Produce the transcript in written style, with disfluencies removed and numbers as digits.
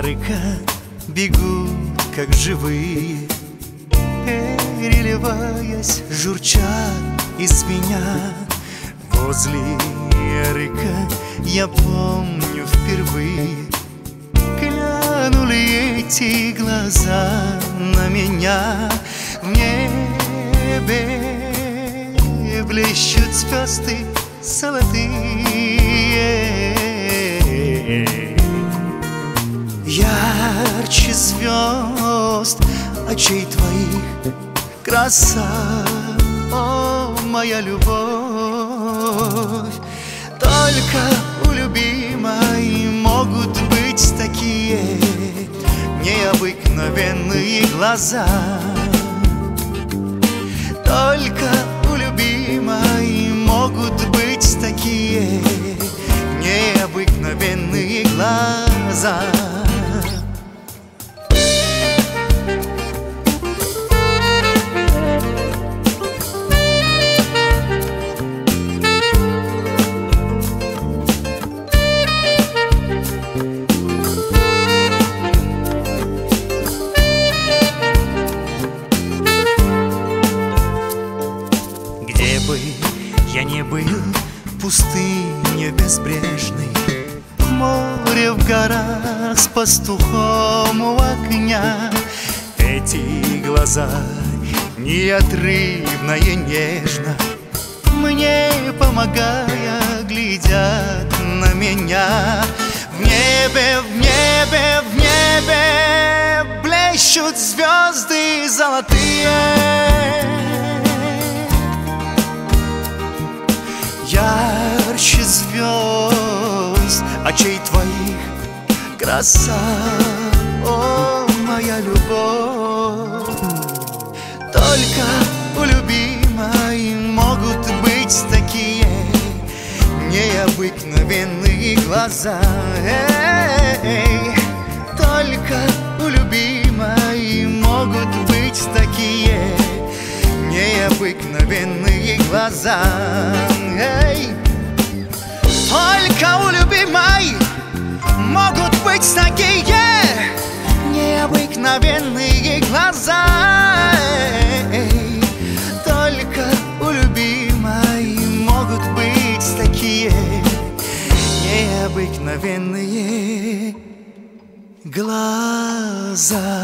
ярко бегут, как живые, переливаясь, журчат из меня. Возле рыка я помню впервые глянули эти глаза на меня. В небе блещут звезды золотые, ярче звезд очей твоих краса, о, моя любовь. Только у любимой могут быть такие необыкновенные глаза. Только у любимой могут быть такие необыкновенные глаза. Где бы я ни был, в пустыне безбрежной, в море, в горах, с пастухом у огня, эти глаза неотрывно и нежно, мне помогая, глядят на меня. В небе, в небе, в небе блещут звезды золотые, ярче звезд очей твоих краса, о, моя любовь. Только у любимой могут быть такие необыкновенные глаза. Только у любимой могут быть такие необыкновенные глаза. Только у любимой могут быть такие необыкновенные глаза. Только у любимой могут быть такие необыкновенные глаза.